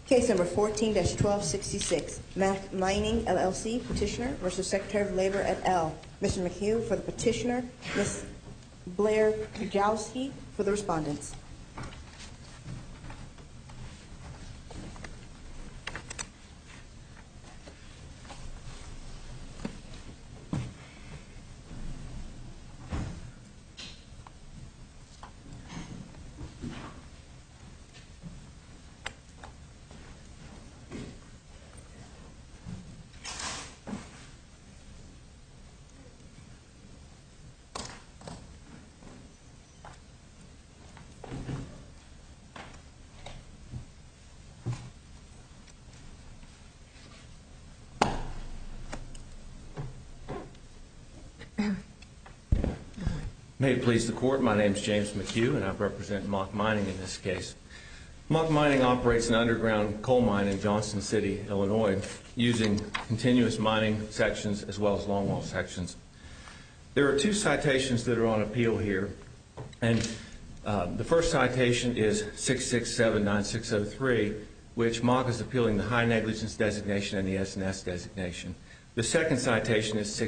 Case number 14-1266, Mac Mining, LLC, Petitioner versus Secretary of Labor et al. Mr. McHugh for the petitioner, Ms. Blair Kujawski for the respondents. May it please the Court, my name is James McHugh and I represent Mac Mining in this case. Mac Mining operates an underground coal mine in Johnson City, Illinois, using continuous mining sections as well as longwall sections. There are two citations that are on appeal here, and the first citation is 6679603, which Mac is appealing the high negligence designation and the S&S designation. The second citation is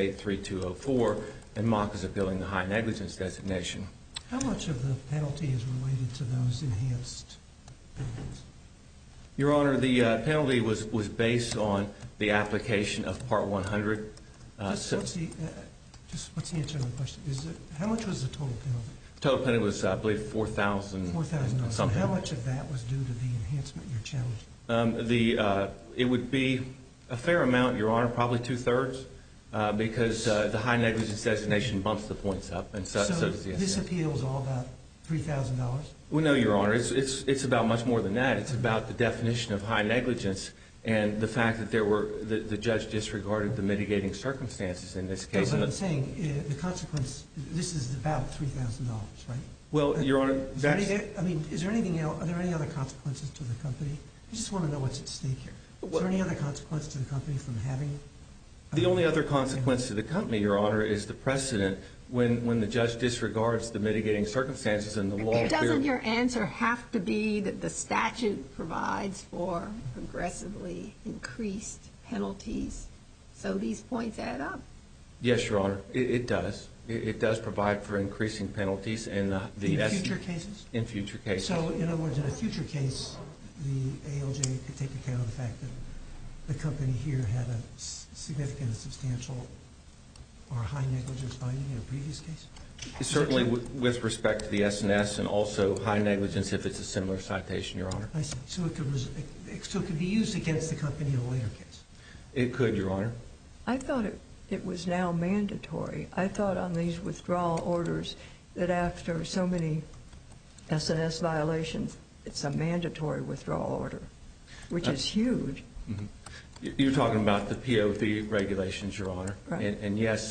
6683204, and Mac is appealing the high negligence designation. How much of the penalty is related to those enhanced penalties? Your Honor, the penalty was based on the application of Part 100. What's the answer to the question? How much was the total penalty? The total penalty was, I believe, $4,000. $4,000. Something. How much of that was due to the enhancement you're challenging? It would be a fair amount, Your Honor, probably two-thirds, because the high negligence designation bumps the points up, and so does the S&S. This appeal is all about $3,000? Well, no, Your Honor. It's about much more than that. It's about the definition of high negligence and the fact that the judge disregarded the mitigating circumstances in this case. No, but I'm saying the consequence. This is about $3,000, right? Well, Your Honor, is there anything else? Are there any other consequences to the company? I just want to know what's at stake here. Is there any other consequence to the company from having? The only other consequence to the company, Your Honor, is the precedent when the judge disregards the mitigating circumstances and the law. Doesn't your answer have to be that the statute provides for progressively increased penalties, so these points add up? Yes, Your Honor, it does. It does provide for increasing penalties in future cases? In future cases. So, in other words, in a future case, the ALJ could take account of the fact that the company here had a significant, substantial, or high negligence finding in a previous case? Certainly with respect to the S&S and also high negligence if it's a similar citation, Your Honor. I see. So it could be used against the company in a later case? It could, Your Honor. I thought it was now mandatory. I thought on these withdrawal orders that after so many S&S violations, it's a mandatory withdrawal order, which is huge. Mm-hmm. You're talking about the POV regulations, Your Honor. Right. And yes,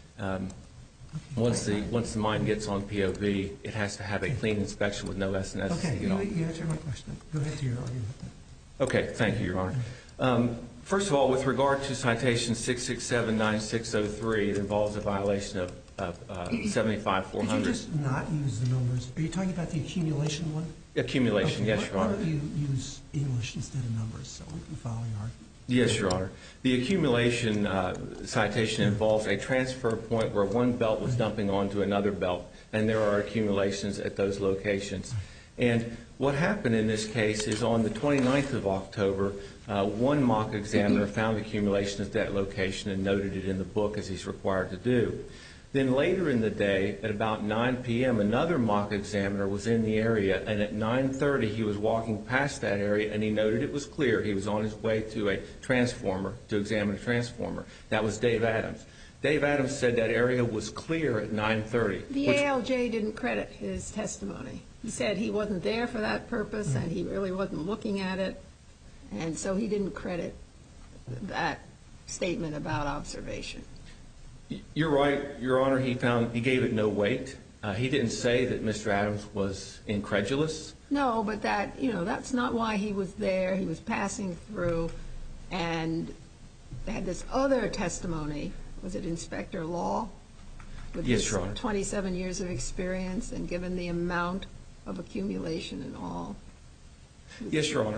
once the mine gets on POV, it has to have a clean inspection with no S&S. Okay, you answered my question. Go ahead to your argument. Okay, thank you, Your Honor. First of all, with regard to citation 6679603, it involves a violation of 75400. Could you just not use the numbers? Are you talking about the accumulation one? Accumulation, okay. Yes, Your Honor. Why don't you use English instead of numbers so we can follow your argument? Yes, Your Honor. The accumulation citation involves a transfer point where one belt was dumping onto another belt, and there are accumulations at those locations. And what happened in this case is on the 29th of October, one mock examiner found accumulation at that location and noted it in the book as he's required to do. Then later in the day, at about 9 p.m., another mock examiner was in the area, and at 9:30 he was walking past that area, and he noted it was clear. He was on his way to a transformer, to examine a transformer. That was Dave Adams. Dave Adams said that area was clear at 9:30. The ALJ didn't credit his testimony. He said he wasn't there for that purpose, and he really wasn't looking at it, and so he didn't credit that statement about observation. You're right, Your Honor. He gave it no weight. He didn't say that Mr. Adams was incredulous. No, but that's not why he was there. He was passing through, and they had this other testimony. Was it Inspector Law? Yes, Your Honor. 27 years of experience, and given the amount of accumulation and all. Yes, Your Honor.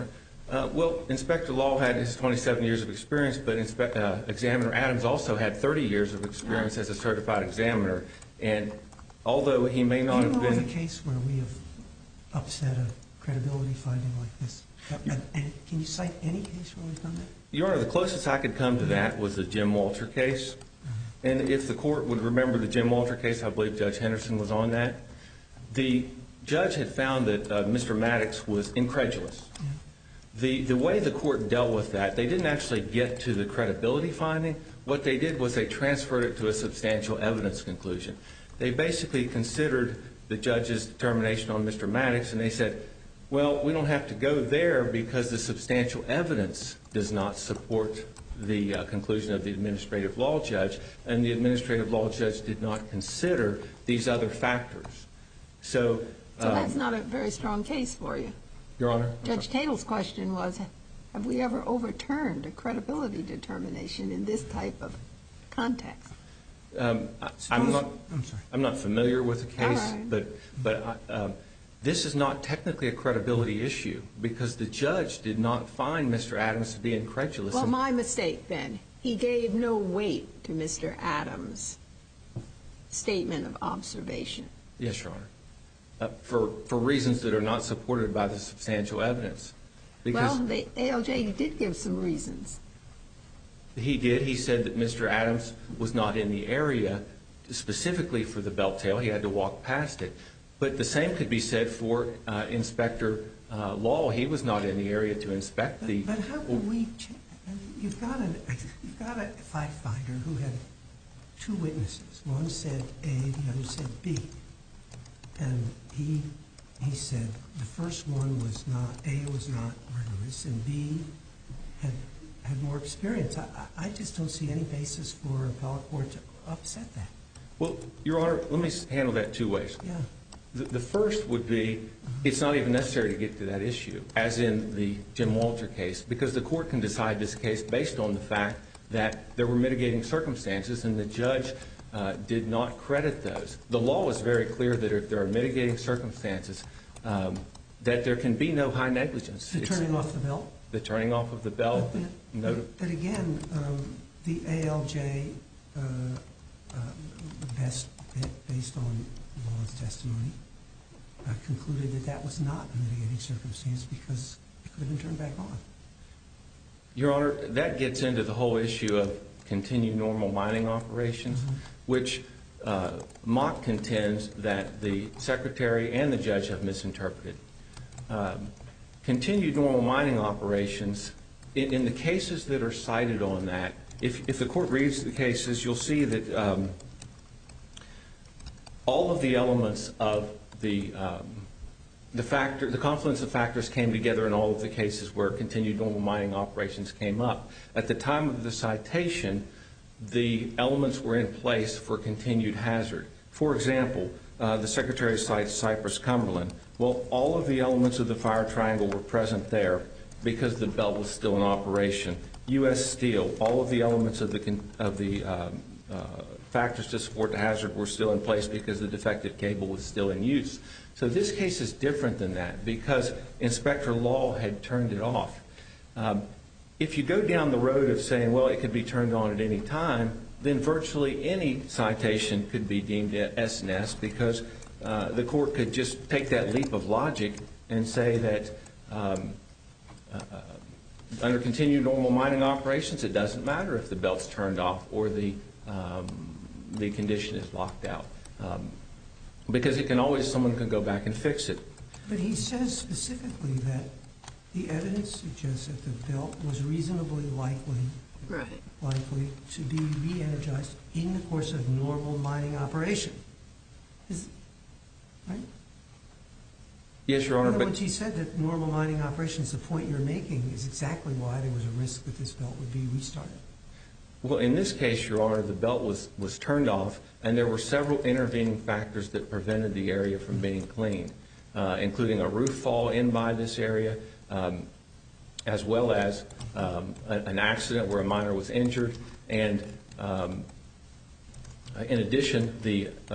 Well, Inspector Law had his 27 years of experience, but Examiner Adams also had 30 years of experience as a certified examiner. And although he may not have been... Do you know of a case where we have upset a credibility finding like this? And can you cite any case where we've done that? Your Honor, the closest I could come to that was the Jim Walter case. And if the court would remember the Jim Walter case, I believe Judge Henderson was on that. The judge had found that Mr. Maddox was incredulous. The way the court dealt with that, they didn't actually get to the credibility finding. What they did was they transferred it to a substantial evidence conclusion. They basically considered the judge's determination on Mr. Maddox, and they said, well, we don't have to go there because the substantial evidence does not support the conclusion of the administrative law judge, and the administrative law judge did not consider these other factors. So that's not a very strong case for you. Your Honor? Judge Tatel's question was, have we ever overturned a credibility determination in this type of context? I'm not familiar with the case, but this is not technically a credibility issue because the judge did not find Mr. Adams to be incredulous. Well, my mistake then. He gave no weight to Mr. Adams' statement of observation. Yes, Your Honor. For reasons that are not supported by the substantial evidence. Well, the ALJ did give some reasons. He did. He said that Mr. Adams was not in the area specifically for the belt tail. He had to walk past it. But the same could be said for Inspector Law. He was not in the area to inspect the... But how can we... You've got a fact finder who had two witnesses. One said A, the other said B. And he said the first one was not, A was not rigorous, and B had more experience. I just don't see any basis for appellate court to upset that. Well, Your Honor, let me handle that two ways. Yeah. The first would be it's not even necessary to get to that issue, as in the Jim Walter case, because the court can decide this case based on the fact that there were mitigating circumstances and the judge did not credit those. The law is very clear that if there are mitigating circumstances, that there can be no high negligence. The turning off the belt? The turning off of the belt. But again, the ALJ, based on Law's testimony, concluded that that was not a mitigating circumstance because it could have been turned back on. Your Honor, that gets into the whole issue of continued normal mining operations, which Mock contends that the Secretary and the judge have misinterpreted. Continued normal mining operations, in the cases that are cited on that, if the court reads the cases, you'll see that all of the elements of the confluence of factors came together in all of the cases where continued normal mining operations came up. At the time of the citation, the elements were in place for continued hazard. For example, the Secretary cites Cypress-Cumberland. Well, all of the elements of the fire triangle were present there because the belt was still in operation. U.S. Steel, all of the elements of the factors to support the hazard were still in place because the defective cable was still in use. So this case is different than that because Inspector Law had turned it off. If you go down the road of saying, well, it could be turned on at any time, then virtually any citation could be deemed S&S because the court could just take that leap of logic and say that under continued normal mining operations, it doesn't matter if the belt's turned off or the condition is locked out. Because someone can go back and fix it. But he says specifically that the evidence suggests that the belt was reasonably likely to be re-energized in the course of normal mining operation. Right? Yes, Your Honor. In other words, he said that normal mining operations, the point you're making, is exactly why there was a risk that this belt would be restarted. Well, in this case, Your Honor, the belt was turned off, and there were several intervening factors that prevented the area from being cleaned, including a roof fall in by this area, as well as an accident where a miner was injured. And in addition, the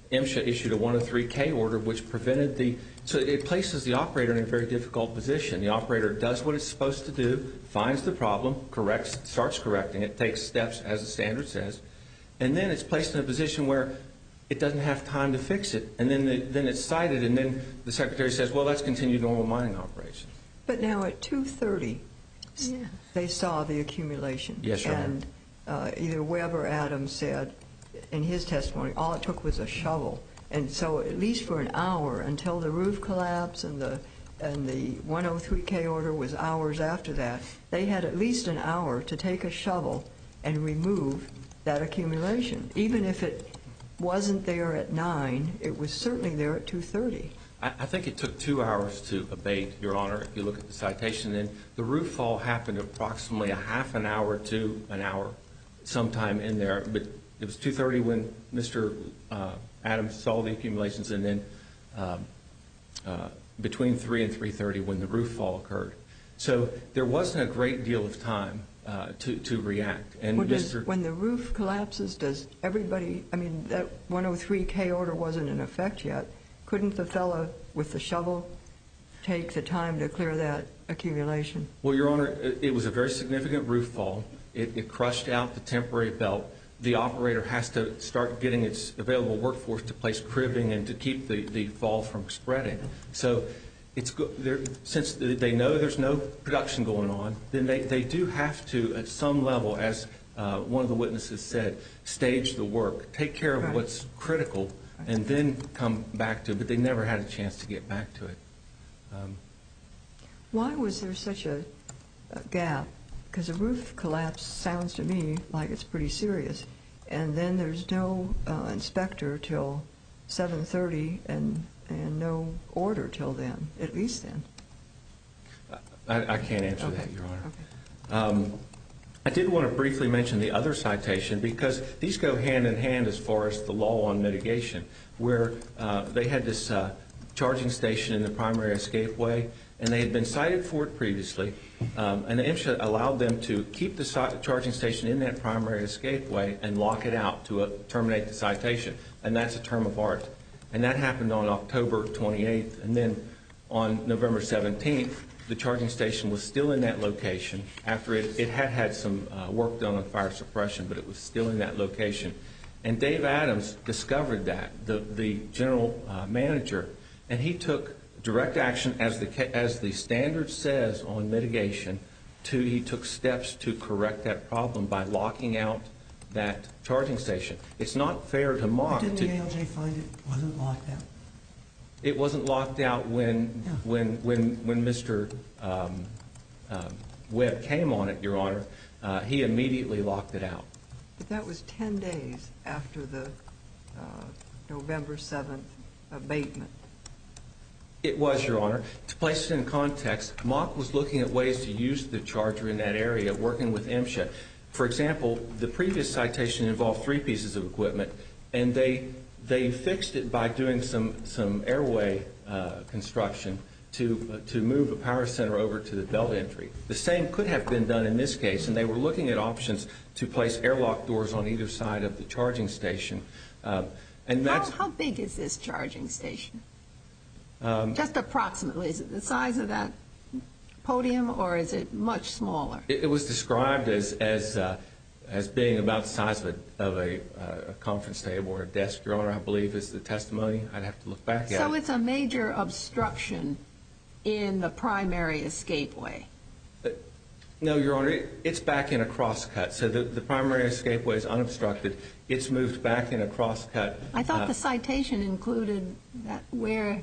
MSHA issued a 103K order, which prevented so it places the operator in a very difficult position. The operator does what it's supposed to do, finds the problem, starts correcting it, takes steps as the standard says, and then it's placed in a position where it doesn't have time to fix it, and then it's cited, and then the Secretary says, well, let's continue normal mining operations. But now at 2:30, they saw the accumulation. Yes, Your Honor. And either Webb or Adams said in his testimony, all it took was a shovel. And so at least for an hour, until the roof collapsed and the 103K order was hours after that, they had at least an hour to take a shovel and remove that accumulation. Even if it wasn't there at 9, it was certainly there at 2:30. I think it took 2 hours to abate, Your Honor, if you look at the citation. And the roof fall happened approximately a half an hour to an hour sometime in there. But it was 2:30 when Mr. Adams saw the accumulations, and then between 3 and 3:30 when the roof fall occurred. So there wasn't a great deal of time to react. And when the roof collapses, does everybody, I mean, that 103K order wasn't in effect yet. Couldn't the fellow with the shovel take the time to clear that accumulation? Well, Your Honor, it was a very significant roof fall. It crushed out the temporary belt. The operator has to start getting its available workforce to place cribbing and to keep the fall from spreading. So since they know there's no production going on, then they do have to, at some level, as one of the witnesses said, stage the work, take care of what's critical, and then come back to it. But they never had a chance to get back to it. Why was there such a gap? Because a roof collapse sounds to me like it's pretty serious. And then there's no inspector till 7:30 and no order till then, at least then. I can't answer that, Your Honor. Okay. I did want to briefly mention the other citation, because these go hand in hand as far as the law on mitigation, where they had this charging station in the primary escapeway, and they had been cited for it previously, and the MSHA allowed them to keep the charging station in that primary escapeway and lock it out to terminate the citation, and that's a term of art. And that happened on October 28th, and then on November 17th, the charging station was still in that location after it had some work done on fire suppression, but it was still in that location. And Dave Adams discovered that, the general manager, and he took direct action, as the standard says on mitigation. He took steps to correct that problem by locking out that charging station. It's not fair to mock. Didn't the ALJ find it wasn't locked out? It wasn't locked out when Mr. Webb came on it, Your Honor. He immediately locked it out. But that was 10 days after the November 7th abatement. It was, Your Honor. To place it in context, MOC was looking at ways to use the charger in that area, working with MSHA. For example, the previous citation involved 3 pieces of equipment, and they fixed it by doing some airway construction to move a power center over to the belt entry. The same could have been done in this case, and they were looking at options to place airlock doors on either side of the charging station. And that's How big is this charging station? Just approximately. Is it the size of that podium, or is it much smaller? It was described as being about the size of a conference table or a desk, Your Honor, I believe is the testimony. I'd have to look back at it. So it's a major obstruction in the primary escapeway. No, Your Honor, it's back in a crosscut. So the primary escapeway is unobstructed. It's moved back in a crosscut. I thought the citation included that where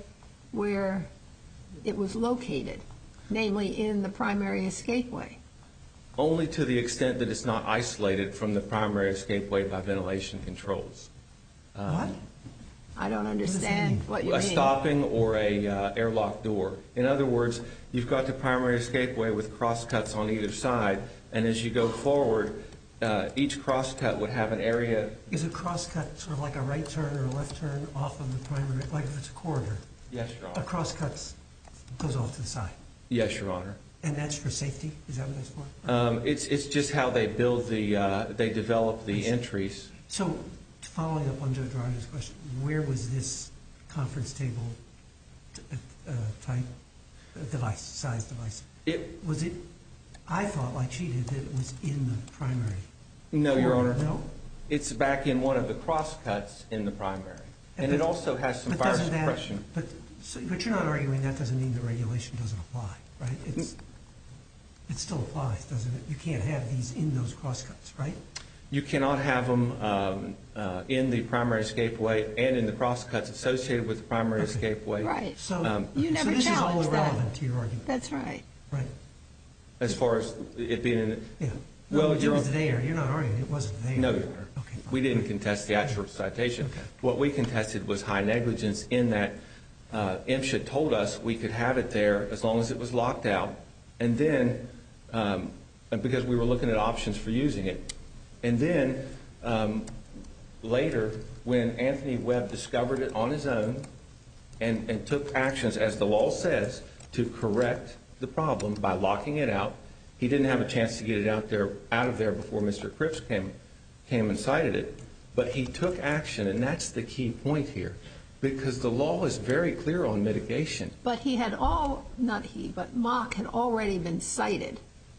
it was located, namely in the primary escapeway. Only to the extent that it's not isolated from the primary escapeway by ventilation controls. What? I don't understand what you mean. A stopping or a airlock door. In other words, you've got the primary escapeway with crosscuts on either side, and as you go forward, each crosscut would have an area. Is a crosscut sort of like a right turn or a left turn off of the primary, like if it's a corridor? Yes, Your Honor. A crosscut goes off to the side. Yes, Your Honor. And that's for safety? Is that what that's for? It's just how they build they develop the entries. So Following up on Judge Rogers' question, where was this conference table type device, size device? Was it? I thought, like she did, that it was in the primary. No, Your Honor. No? It's back in one of the crosscuts in the primary. And it also has some fire suppression. But you're not arguing that doesn't mean the regulation doesn't apply, right? It still applies, doesn't it? You can't have these in those crosscuts, right? You cannot have them in the primary escapeway and in the crosscuts associated with the primary escapeway. Right. So, You never this is all challenged that. irrelevant to your argument. That's right. Right. As far as it being in... Yeah. Well, it was there. You're not arguing it wasn't there. No, Your Honor. Okay. We didn't contest the actual citation. Okay. What we contested was high negligence in that MSHA told us we could have it there as long as it was locked out. And then, because we were looking at options for using it. And then later, when Anthony Webb discovered it on his own and took actions, as the law says, to correct the problem by locking it out, he didn't have a chance to get it out of there before Mr. Cripps came and cited it. But he took action, and that's the key point here, because the law is very clear on mitigation. But but Mock had already been cited.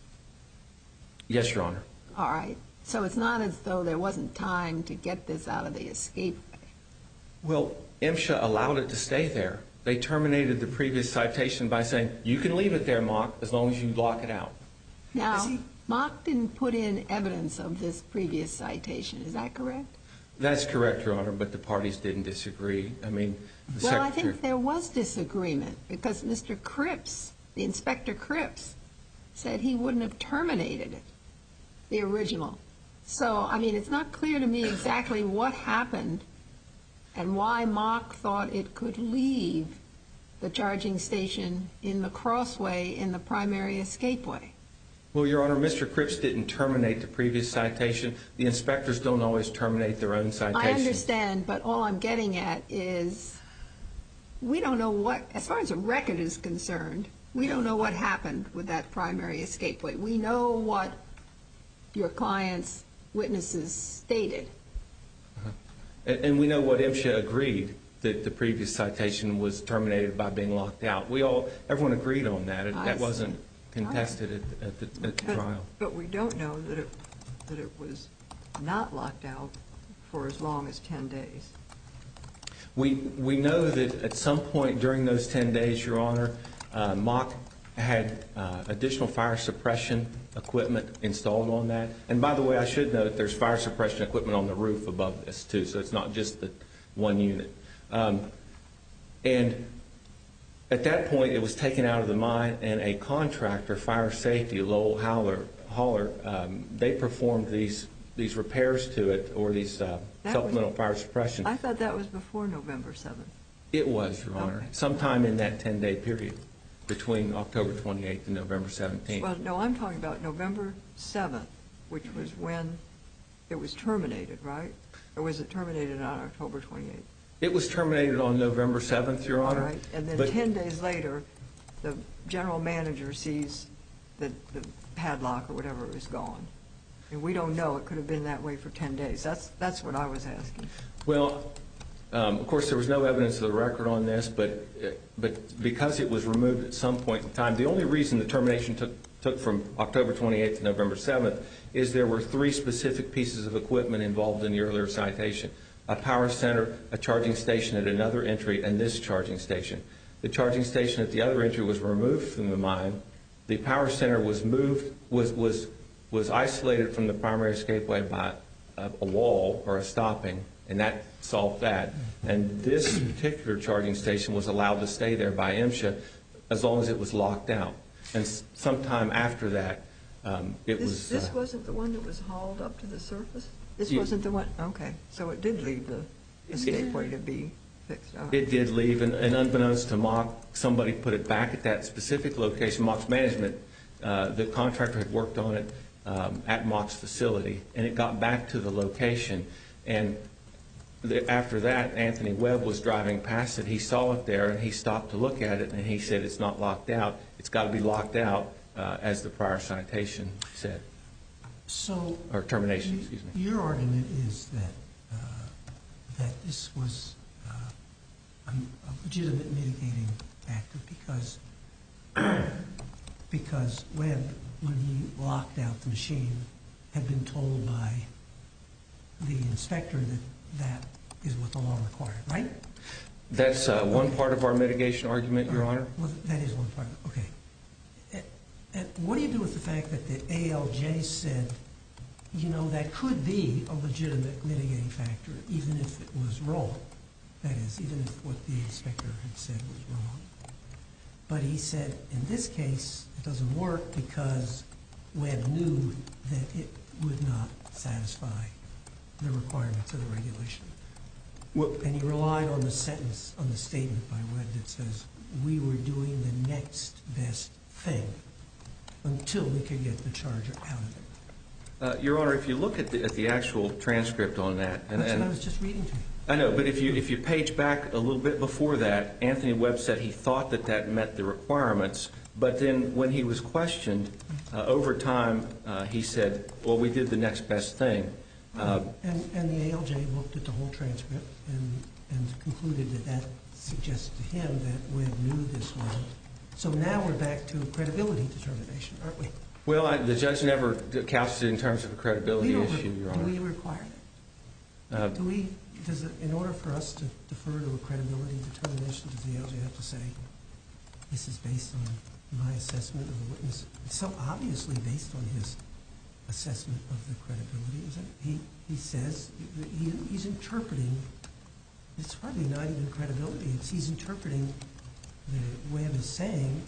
Yes, Your Honor. All right. So it's not as though there wasn't time to get this out of the escapeway. Well, MSHA allowed it to stay there. They terminated the previous citation by saying, you can leave it there, Mock, as long as you lock it out. Now, Mock didn't put in evidence of this previous citation. Is that correct? That's correct, Your Honor, but the parties didn't disagree. I mean, the Secretary... I think there was disagreement because Mr. Cripps, the Inspector Cripps, said he wouldn't have terminated it, the original. So, I mean, it's not clear to me exactly what happened and why Mock thought it could leave the charging station in the crossway in the primary escapeway. Well, Your Honor, Mr. Cripps didn't terminate the previous citation. The inspectors don't always terminate their own citation. I understand, but all I'm getting at is we don't know what, as far as the record is concerned, we don't know what happened with that primary escapeway. We know what your client's witnesses stated. And we know what MSHA agreed, that the previous citation was terminated by being locked out. Everyone agreed on that. That wasn't contested at the trial. But we don't know that it was not locked out for as long as 10 days. We know that at some point during those 10 days, Your Honor, Mock had additional fire suppression equipment installed on that. And by the way, I should note there's fire suppression equipment on the roof above this too, so it's not just the one unit. And at that point, it was taken out of the mine, and a contractor, Fire Safety, Lowell Hauler, they performed these repairs to it, or these supplemental fire suppression. I thought that was before November 7th. It was, Your Honor, sometime in that 10-day period between October 28th and November 17th. Well, no, I'm talking about November 7th, which was when it was terminated, right? Or was it terminated on October 28th? It was terminated on November 7th, Your Honor. All right. And then 10 days later, the general manager sees that the padlock or whatever is gone. And we don't know. It could have been that way for 10 days. That's what I was asking. Well, of course, there was no evidence of the record on this, but because it was removed at some point in time, the only reason the termination took from October 28th to November 7th is there were 3 specific pieces of equipment involved in the earlier citation: a power center, a charging station at another entry, and this charging station. The charging station at the other entry was removed from the mine. The power center was isolated from the primary escapeway by a wall or a stopping, and that solved that. And this particular charging station was allowed to stay there by MSHA as long as it was locked out. And sometime after that, it was... This wasn't the one that was hauled up to the surface? This wasn't the one? Okay. So it did leave the escapeway to be fixed up. It did leave, and unbeknownst to Mock, somebody put it back at that specific location. Mock's management, the contractor had worked on it at Mock's facility, and it got back to the location. And after that, Anthony Webb was driving past it. He saw it there, and he stopped to look at it, and he said, it's not locked out. It's got to be locked out, as the prior citation said. So, or termination, excuse me. Your argument is that that this was a legitimate mitigating factor because Webb, when he locked out the machine, had been told by the inspector that is what the law required, right? That's one part of our mitigation argument, Your Honor. Well, that is one part of it. Okay. And what do you do with the fact that the ALJ said, that could be a legitimate mitigating factor, even if it was wrong? That is, even if what the inspector had said was wrong. But he said, in this case, it doesn't work because Webb knew that it would not satisfy the requirements of the regulation. Well, and he relied on the sentence, on the statement by Webb that says, we were doing the next best thing until we could get the charger out of it. Your Honor, if you look at the actual transcript on that, That's what I was just reading to you. I know, but if you page back a little bit before that, Anthony Webb said he thought that met the requirements, but then when he was questioned, over time, he said, well, we did the next best thing. And the ALJ looked at the whole transcript and concluded that suggests to him that Webb knew this wasn't. So now we're back to a credibility determination, aren't we? Well, the judge never couched it in terms of a credibility issue, Your Honor. Do we require that? In order for us to defer to a credibility determination, does the ALJ have to say, this is based on my assessment of the witness? It's so obviously based on his assessment of the credibility, isn't it? He says he's interpreting, it's probably not even credibility, he's interpreting the Webb is saying,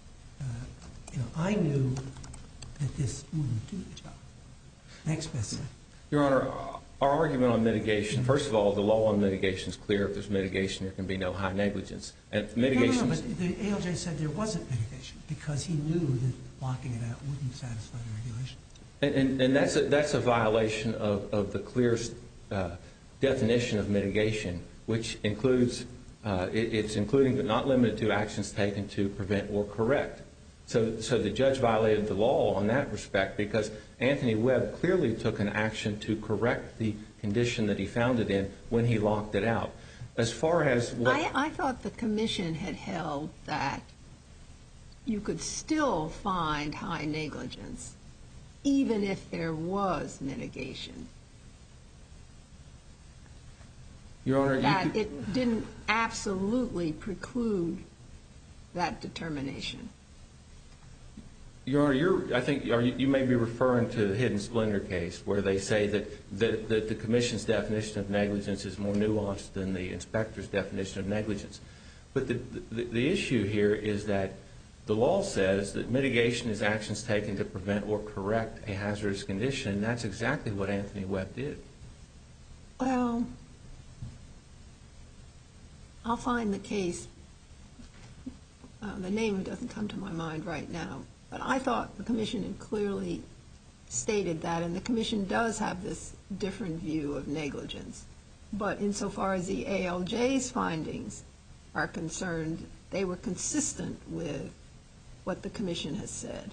I knew that this wouldn't do the job. Next best thing. Your Honor, our argument on mitigation, first of all, the law on mitigation is clear. If there's mitigation, there can be no high negligence. And mitigation. No, but the ALJ said there wasn't mitigation because he knew that blocking it out wouldn't satisfy the regulation. And that's a violation of the clearest definition of mitigation, which includes, it's including but not limited to actions taken to prevent or correct. So the judge violated the law on that respect because Anthony Webb clearly took an action to correct the condition that he found it in when he locked it out. As far as what I thought the commission had held that you could still find high negligence even if there was mitigation. Your Honor, that it didn't absolutely preclude that determination. Your Honor, I think you may be referring to the Hidden Splendor case where they say that the commission's definition of negligence is more nuanced than the inspector's definition of negligence. But the issue here is that the law says that mitigation is actions taken to prevent or correct a hazardous condition, and that's exactly what Anthony Webb did. Well, I'll find the case. The name doesn't come to my mind right now. But I thought the commission had clearly stated that, and the commission does have this different view of negligence. But insofar as the ALJ's findings are concerned, they were consistent with what the commission has said.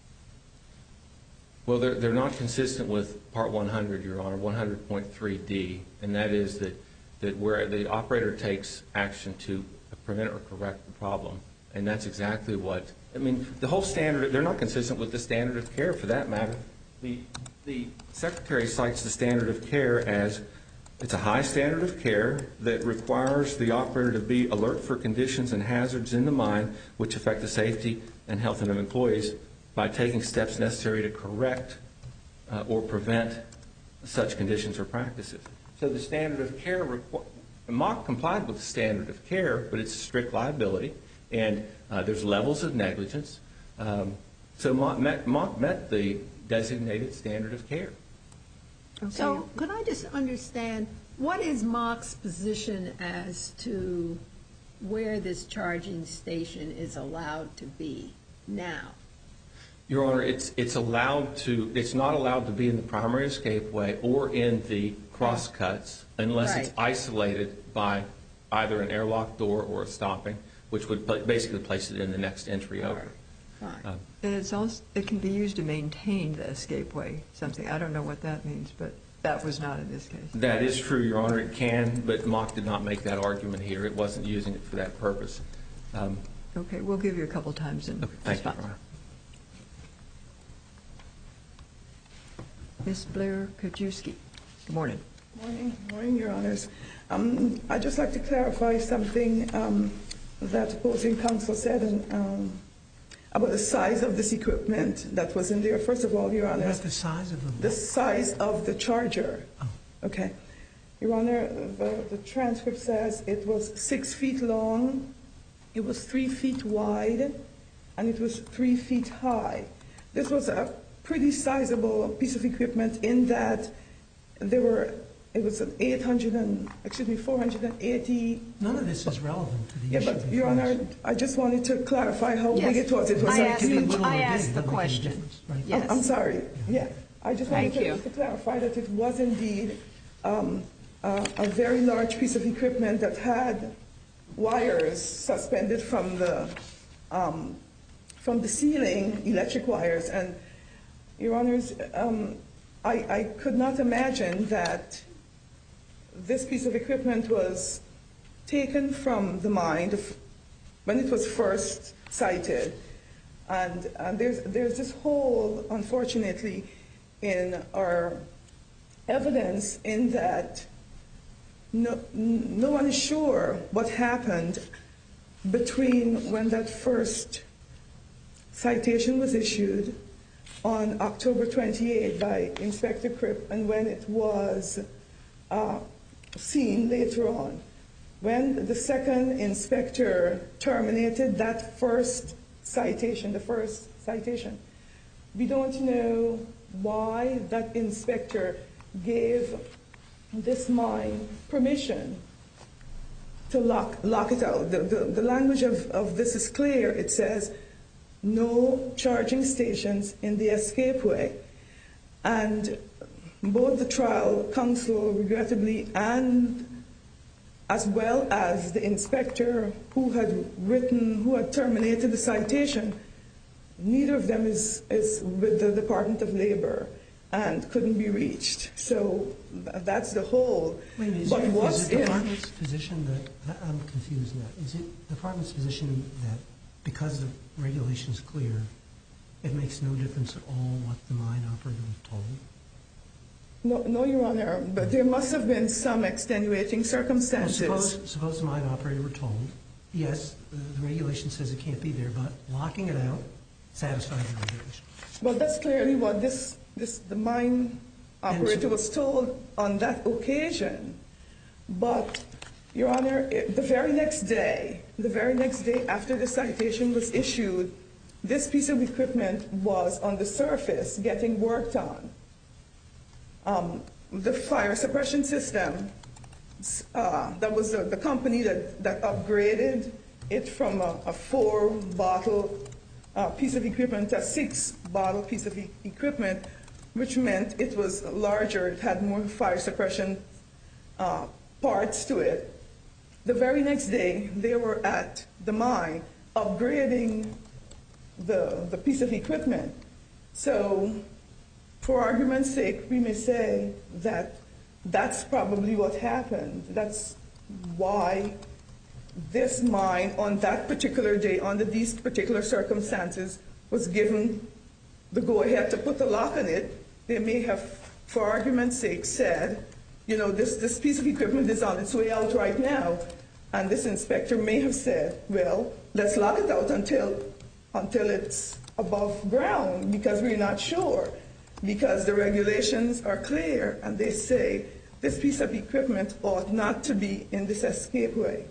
Well, they're not consistent with Part 100, Your Honor, 100.3D, and that is that where the operator takes action to prevent or correct the problem. And that's exactly what, I mean, the whole standard, they're not consistent with the standard of care for that matter. The Secretary cites the standard of care as it's a high standard of care that requires the operator to be alert for conditions and hazards in the mine which affect the safety and health of employees by taking steps necessary to correct or prevent such conditions or practices. So the standard of care, Mock complied with the standard of care, but it's strict liability. And there's levels of negligence. So Mock met the designated standard of care. Okay. So could I just understand, what is Mock's position as to where this charging station is allowed to be now? Your Honor, it's not allowed to be in the primary escapeway or in the crosscuts unless it's isolated by either an airlock door or a stopping, which would basically place it in the next entry over. And it can be used to maintain the escapeway, something. I don't know what that means, but That was not in this case. That is true, Your Honor. It can, but Mock did not make that argument here. It wasn't using it for that purpose. Okay, we'll give you a couple times in Thank you, response. Your Honor. Ms. Blair Kajewski. Good morning. Morning, Your Honors. I'd just like to clarify something that opposing counsel said about the size of this equipment that was in there. First of all, Your Honors. About the size of the... The size of the charger. Oh. Okay. Your Honor, the transcript says it was 6 feet long, it was 3 feet wide, and it was 3 feet high. This was a pretty sizable piece of equipment in that it was an 480. None of this is relevant to the Yeah, issue. but Your Honor, I just wanted to clarify how big it was. It was I a asked, huge. I asked the question. Right. Yes. I'm sorry. Yeah, I just wanted Thank you. to clarify that it was indeed a very large piece of equipment that had wires suspended from the ceiling, electric wires. And Your Honors, I could not imagine that this piece of equipment was taken from the mine when it was first sighted. And there's this hole, unfortunately, in our evidence in that no one is sure what happened between when that first citation was issued on October 28 by Inspector Cripp and when it was seen later on. When the second inspector terminated that first citation, we don't know why that inspector gave this mine permission to lock it out. The language of this is clear. It says no charging stations in the escapeway. And both the trial counsel, regrettably, and as well as the inspector who had terminated the citation, neither of them is with the Department of Labor and couldn't be reached. So that's the whole. Wait a minute, But is it the department's position that, I'm confused now, is it the department's position that because the regulation is clear, it makes no difference at all what the mine operator was told? No, Your Honor, but there must have been some extenuating circumstances. Well, suppose the mine operator were told, yes, the regulation says it can't be there, but locking it out satisfies the regulation. Well, that's clearly what the mine operator was told on that occasion. But, Your Honor, the very next day after the citation was issued, this piece of equipment was on the surface getting worked on. The fire suppression system, that was the company that upgraded it from a 4-bottle piece of equipment to a 6-bottle piece of equipment, which meant it was larger, it had more fire suppression parts to it. The very next day, they were at the mine upgrading the piece of equipment. So, for argument's sake, we may say that that's probably what happened. That's why this mine, on that particular day, under these particular circumstances, was given the go-ahead to put the lock on it. They may have, for argument's sake, said, you know, this piece of equipment is on its way out right now. And this inspector may have said, well, let's lock it out until it's above ground, because we're not sure. Because the regulations are clear, and they say this piece of equipment ought not to be in this escapeway.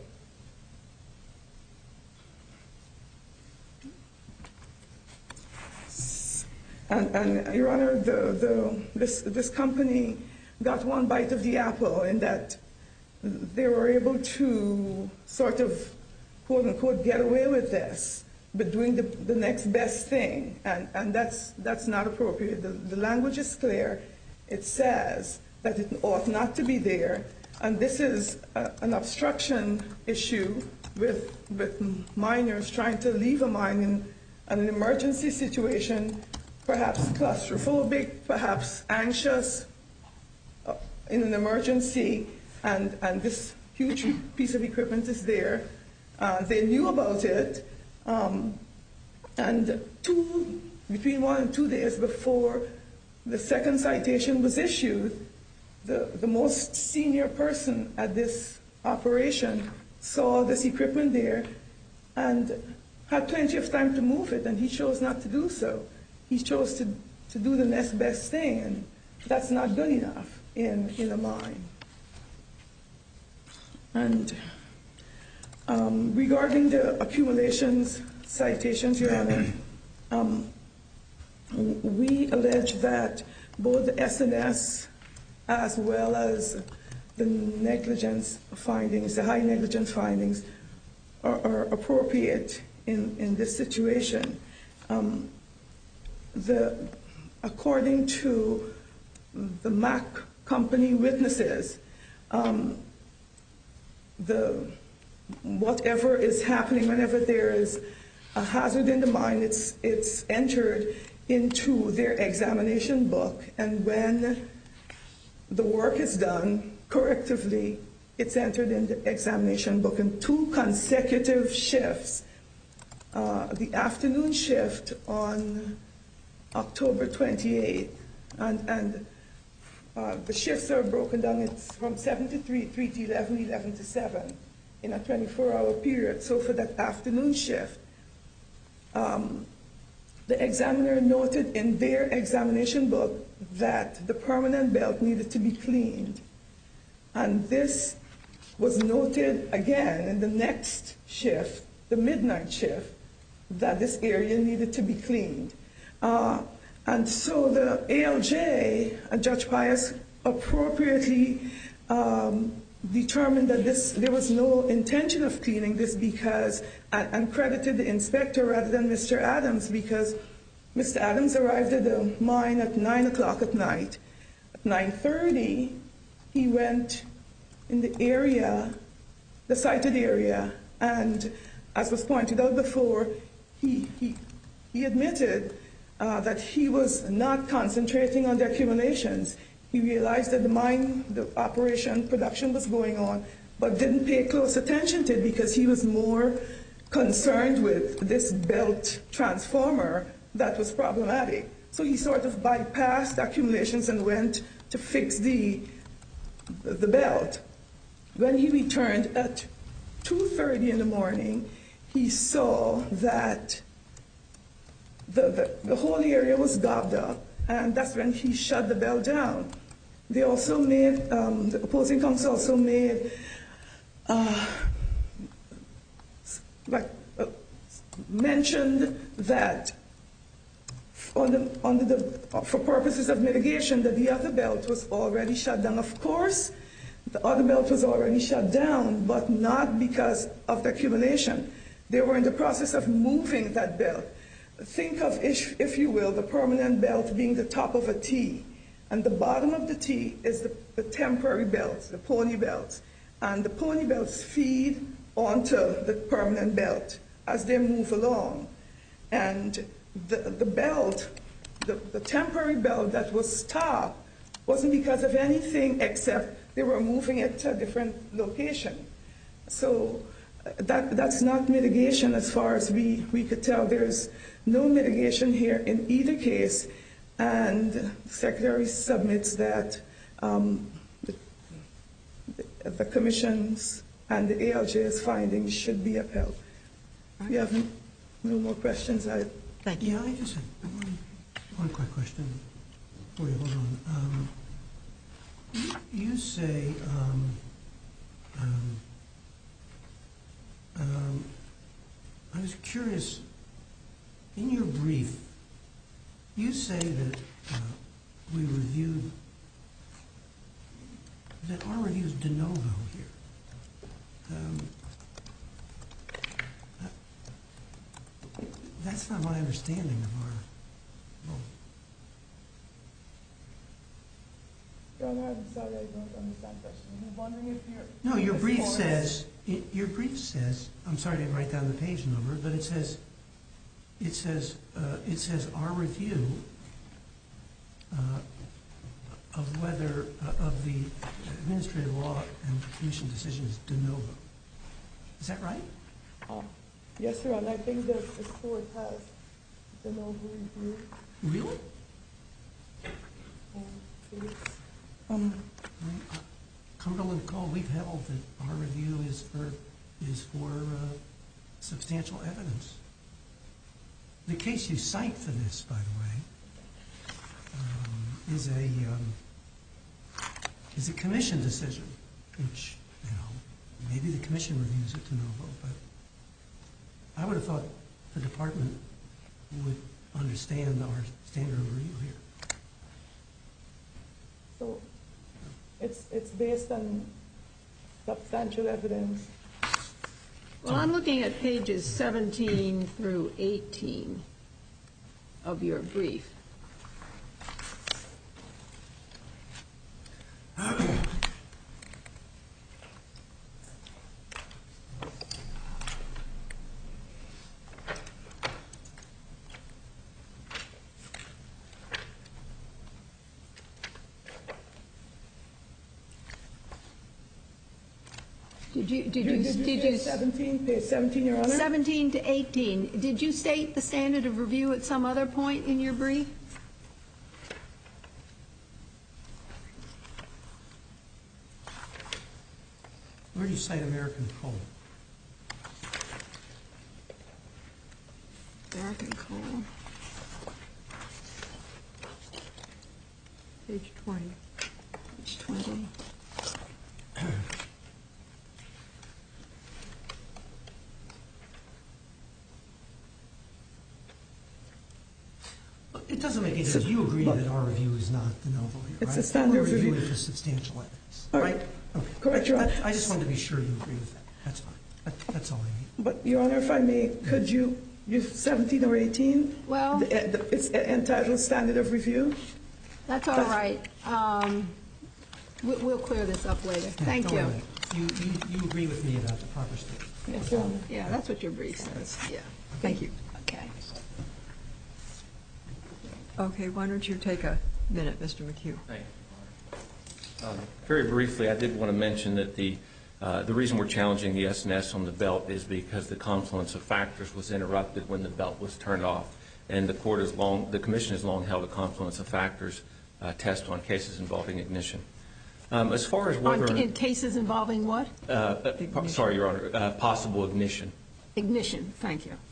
And Your Honor, this company got one bite of the apple in that they were able to sort of, quote unquote, get away with this, but doing the next best thing, and that's not appropriate. The language is clear. It says that it ought not to be there, and this is an obstruction issue with miners trying to leave a mine in an emergency situation, perhaps claustrophobic, perhaps anxious, in an emergency and this huge piece of equipment is there. They knew about it, and between 1 and 2 days before the second citation was issued, the most senior person at this operation saw this equipment there and had plenty of time to move it, and he chose not to do so. He chose to do the next best thing, and that's not good enough in a mine. And regarding the accumulations, citations, Your Honor, we allege that both the S&S as well as the negligence findings, the high negligence findings, are appropriate in this situation. According to the MAC company witnesses, whatever is happening, whenever there is a hazard in the mine, it's entered into their examination book, and when the work is done correctively, it's entered in the examination book in 2 consecutive shifts. The afternoon shift on October 28th, and the shifts are broken down. It's from 7 to 3, 3 to 11, 11 to 7 in a 24-hour period. So for that afternoon shift, the examiner noted in their examination book that the permanent belt needed to be cleaned. And this was noted again in the next shift, the midnight shift, that this area needed to be cleaned. And so the ALJ, Judge Pius, appropriately determined that there was no intention of cleaning this because, and credited the inspector rather than Mr. Adams, because Mr. Adams arrived at the mine at 9 o'clock at night. At 9:30, he went in the area, the cited area, and as was pointed out before, he admitted that he was not concentrating on the accumulations. He realized that the mine, the operation, production was going on, but didn't pay close attention to it because he was more concerned with this belt transformer that was problematic. So he sort of bypassed accumulations and went to fix the belt. When he returned at 2:30 in the morning, he saw that the whole area was gobbed up, and that's when he shut the belt down. They also made, the opposing counsel also made, mentioned that for purposes of mitigation, that the other belt was already shut down. Of course, the other belt was already shut down, but not because of the accumulation. They were in the process of moving that belt. Think of, if you will, the permanent belt being the top of a T, and the bottom of the T is the temporary belts, the pony belts, and the pony belts feed onto the permanent belt as they move along. And the belt, the temporary belt that was stopped, wasn't because of anything except they were moving it to a different location. So that's not mitigation as far as we could tell. There's no mitigation here in either case, and the Secretary submits that the Commission's and the ALJ's findings should be upheld. If you have no more questions, Thank you. Yeah, I just have one quick question before you hold on. You say I was curious, in your brief, you say that we reviewed, that our review is de novo here. That's not my understanding of our vote. Your Honor, I'm sorry, I don't understand the question. I'm wondering if you're... No, your brief says, I'm sorry to write down the page number, but it says our review of whether, of the administrative law and commission decisions de novo. Is that right? Yes, Your Honor. I think the court has the novo review. Really? Cumberland Cole, we've held that our review is for substantial evidence. The case you cite for this, by the way, is a commission decision, which, maybe the commission reviews it de novo, but I would have thought the department would understand our standard of review here. So it's based on substantial evidence. Well, I'm looking at pages 17 through 18 of your brief. Did you 17, page 17, Your Honor? 17 to 18. Did you state the standard of review at some other point in your brief? Where do you cite American Coal? American Coal. Page 20. Page 20. It doesn't make any sense. You agree that our review is not de novo here, It's right? a standard We're reviewing review. for substantial evidence, All right? right. Okay. Correct, Your Honor. I just wanted to be sure you agree with that. That's fine. That's all I need. But, Your Honor, if I may, could you 17 or 18? Well, It's entitled Standard of Review. that's all right. We'll clear this up later. Thank Don't you. worry. You agree with me about the proper statement. Yes, Your Honor. Yeah, that's what your brief says. Yeah. Thank you. Okay. Okay, why don't you take a minute, Mr. McHugh? Thank you. Very briefly, I did want to mention that the reason we're challenging the S&S on the belt is because the confluence of factors was interrupted when the belt was turned off, and the commission has long held a confluence of factors test on cases involving ignition. As far as whether In cases involving what? sorry, Your Honor, possible ignition. Ignition. Thank you.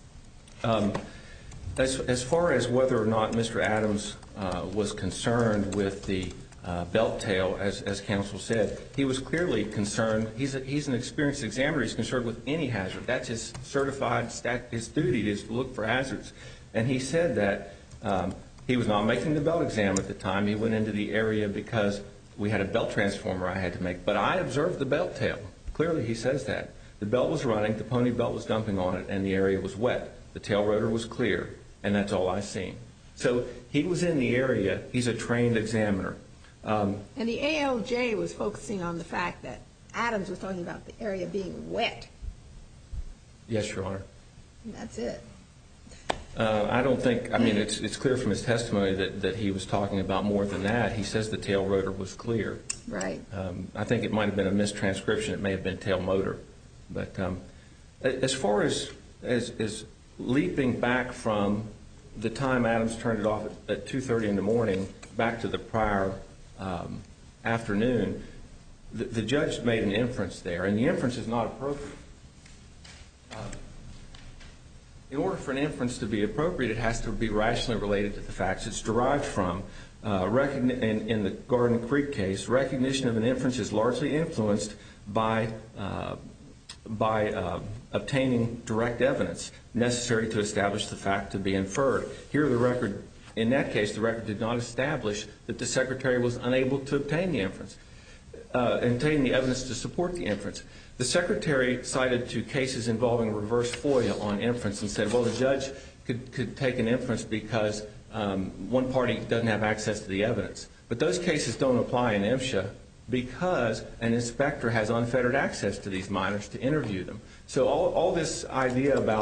As far as whether or not Mr. Adams was concerned with the belt tail, as counsel said, he was clearly concerned. He's an experienced examiner. He's concerned with any hazard. That's his his duty is to look for hazards. And he said that he was not making the belt exam at the time. He went into the area because we had a belt transformer I had to make. But I observed the belt tail. Clearly he says that. The belt was running, the pony belt was dumping on it, and the area was wet. The tail rotor was clear, and that's all I seen. So he was in the area. He's a trained examiner. And the ALJ was focusing on the fact that Adams was talking about the area being wet. Yes, Your Honor. And that's it. I don't think, it's clear from his testimony that he was talking about more than that. He says the tail rotor was clear. Right. I think it might have been a mistranscription. It may have been tail motor. But as far as leaping back from the time Adams turned it off at 2:30 in the morning back to the prior afternoon, the judge made an inference there, and the inference is not appropriate. In order for an inference to be appropriate, it has to be rationally related to the facts it's derived from. In the Garden Creek case, recognition of an inference is largely influenced by obtaining direct evidence necessary to establish the fact to be inferred. Here, in that case, the record did not establish that the Secretary was unable to obtain the inference, obtain the evidence to support the inference. The Secretary cited two cases involving reverse FOIA on inference and said, well, the judge could take an inference because one party doesn't have access to the evidence. But those cases don't apply in MSHA because an inspector has unfettered access to these minors to interview them. So all this idea about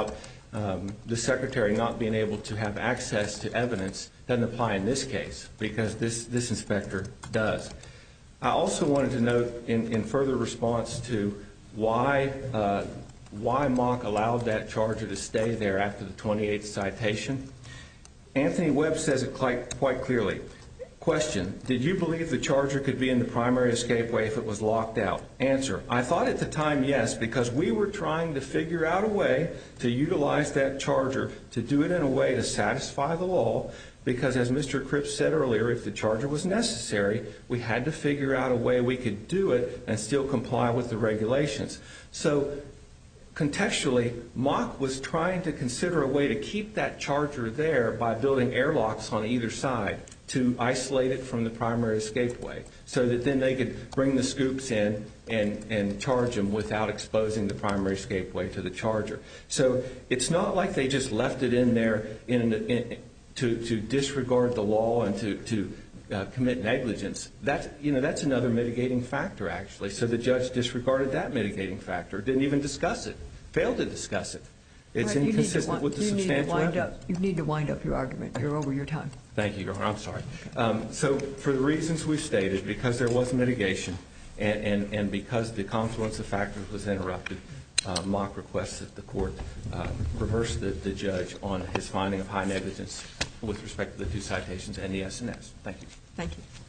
the Secretary not being able to have access to evidence doesn't apply in this case, because this inspector does. I also wanted to note, in further response to why Mock allowed that charger to stay there after the 28th citation, Anthony Webb says it quite clearly. Question, did you believe the charger could be in the primary escapeway if it was locked out? Answer, I thought at the time yes, because we were trying to figure out a way to utilize that charger to do it in a way to satisfy the law, because as Mr. Cripps said earlier, if the charger was necessary, we had to figure out a way we could do it and still comply with the regulations. So contextually, Mock was trying to consider a way to keep that charger there by building airlocks on either side to isolate it from the primary escapeway, so that then they could bring the scoops in and charge them without exposing the primary escapeway to the charger. So it's not like they just left it in there to disregard the law and to commit negligence. That's another mitigating factor, actually. So the judge disregarded that mitigating factor, didn't even discuss it, failed to discuss it. It's inconsistent with the substantial evidence. You need to wind up your argument. You're over your time. Thank you, Your Honor. I'm sorry. So for the reasons we've stated, because there was mitigation and because the confluence of factors was interrupted, Mock requests that the court reverse the judge on his finding of high negligence with respect to the two citations and the S&S. Thank you. Thank you.